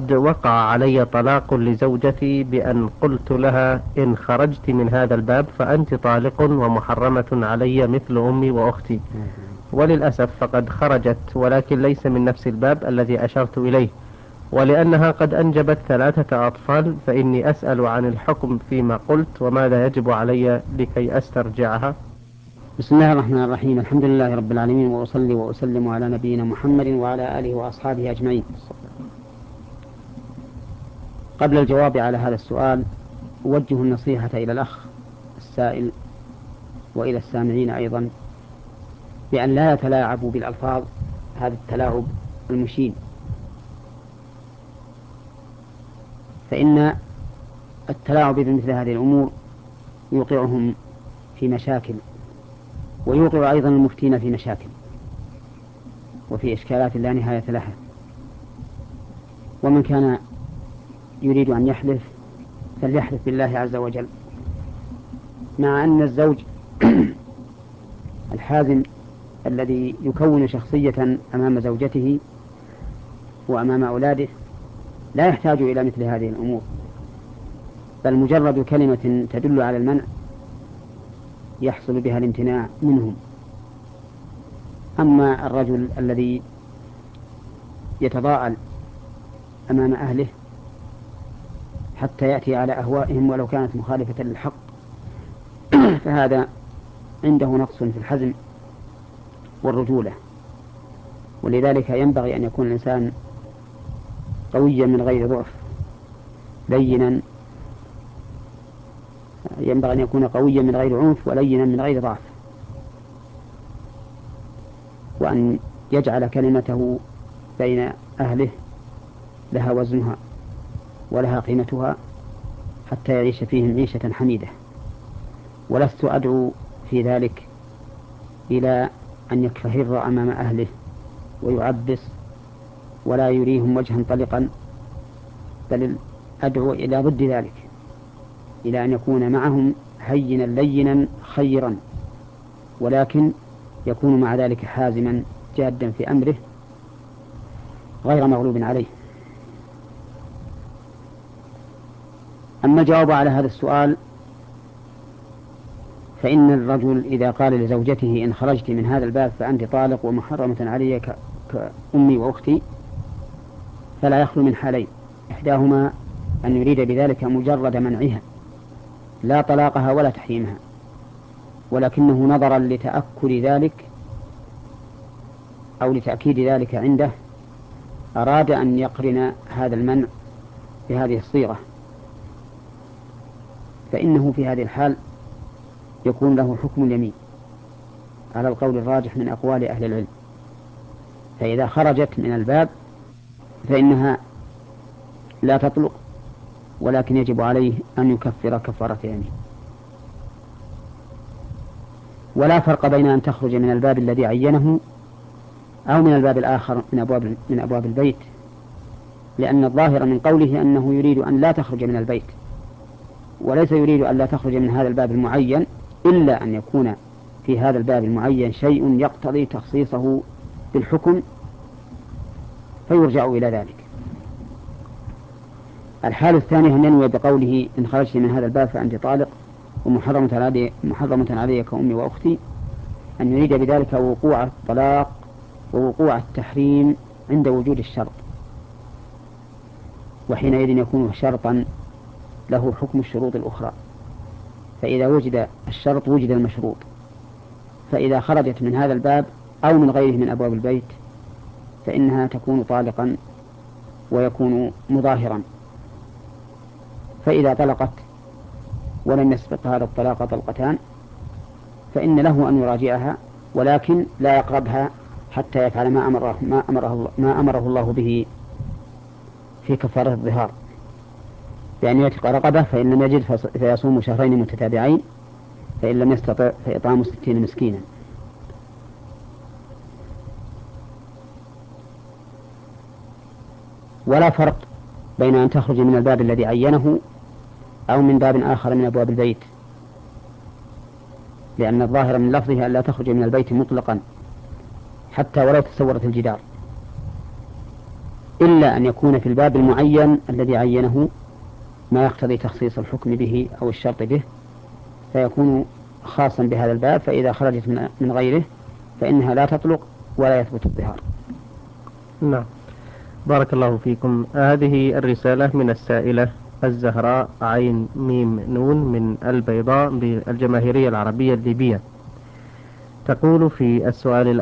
قد وقع علي طلاق لزوجتي بأن قلت لها إن خرجت من هذا الباب فأنت طالق ومحرمة علي مثل أمي وأختي. وللأسف فقد خرجت، ولكن ليس من نفس الباب الذي أشرت إليه، ولأنها قد أنجبت 3 أطفال، فإني أسأل عن الحكم فيما قلت وماذا يجب علي لكي أسترجعها. بسم الله الرحمن الرحيم. الحمد لله رب العالمين، وأصلي وأسلم على نبينا محمد وعلى آله وأصحابه أجمعين. قبل الجواب على هذا السؤال أوجه النصيحة إلى الأخ السائل وإلى السامعين أيضا بأن لا يتلاعبوا بالألفاظ هذا التلاعب المشين، فإن التلاعب بمثل هذه الأمور يوقعهم في مشاكل، ويوقع أيضا المفتين في مشاكل وفي إشكالات لا نهاية لها. ومن كان يريد أن يحلف فليحلف بالله عز وجل، مع أن الزوج الحازم الذي يكون شخصية أمام زوجته وأمام أولاده لا يحتاج إلى مثل هذه الأمور، بل مجرد كلمة تدل على المنع يحصل بها الامتناع منهم. أما الرجل الذي يتضاءل أمام أهله حتى يأتي على أهوائهم ولو كانت مخالفة للحق فهذا عنده نقص في الحزم والرجولة. ولذلك ينبغي أن يكون الإنسان قويا من غير ضعف، لينا، ينبغي أن يكون قويا من غير عنف ولينا من غير ضعف، وأن يجعل كلمته بين أهله لها وزنها ولها قيمتها حتى يعيش فيهم عيشة حميدة. ولست أدعو في ذلك إلى أن يكفهر أمام أهله ويعبس ولا يريهم وجها طلقا، بل أدعو إلى ضد ذلك، إلى أن يكون معهم هينا لينا خيرا، ولكن يكون مع ذلك حازما جادا في أمره غير مغلوب عليه. أما الجواب على هذا السؤال فإن الرجل إذا قال لزوجته إن خرجت من هذا الباب فأنت طالق ومحرمة علي كأمي وأختي، فلا يخلو من حالين: إحداهما أن يريد بذلك مجرد منعها لا طلاقها ولا تحريمها، ولكنه نظرا لتأكد ذلك أو لتأكيد ذلك عنده أراد أن يقرن هذا المنع بهذه الصيغة، فإنه في هذه الحال يكون له حكم اليمين على القول الراجح من أقوال أهل العلم. فإذا خرجت من الباب فإنها لا تطلق، ولكن يجب عليه أن يكفر كفارة يمين. ولا فرق بين أن تخرج من الباب الذي عينه أو من الباب الآخر من أبواب البيت، لأن الظاهر من قوله أنه يريد أن لا تخرج من البيت، وليس يريد أن لا تخرج من هذا الباب المعين، إلا أن يكون في هذا الباب المعين شيء يقتضي تخصيصه بالحكم فيرجع إلى ذلك. الحالة الثانية أن ينوي بقوله إن خرجت من هذا الباب فأنت طالق ومحرمة علي كأمي وأختي، أن يريد بذلك وقوع الطلاق ووقوع التحريم عند وجود الشرط، وحينئذ يكون شرطا له حكم الشروط الأخرى. فإذا وجد الشرط وجد المشروط، فإذا خرجت من هذا الباب أو من غيره من أبواب البيت فإنها تكون طالقا ويكون مظاهرا. فإذا طلقت ولم يسبق هذا الطلاق طلقتان فإن له أن يراجعها، ولكن لا يقربها حتى يفعل ما أمره الله به في كفارة الظهار، بأن يعتق رقبة، فإن لم يجد فيصوم شهرين متتابعين، فإن لم يستطع فإطعام 60 مسكينا. ولا فرق بين أن تخرج من الباب الذي عينه أو من باب آخر من أبواب البيت، لأن الظاهر من لفظها أن لا تخرج من البيت مطلقا حتى ولو تصورت الجدار. إلا أن يكون في الباب المعين الذي عينه ما يقتضي تخصيص الحكم به أو الشرط به، فيكون خاصا بهذا الباب، فإذا خرجت من غيره فإنها لا تطلق ولا يثبت الظهار. نعم. بارك الله فيكم. هذه الرسالة من السائلة الزهراء عين ميم نون من البيضاء بالجماهيرية العربية الليبية، تقول في السؤال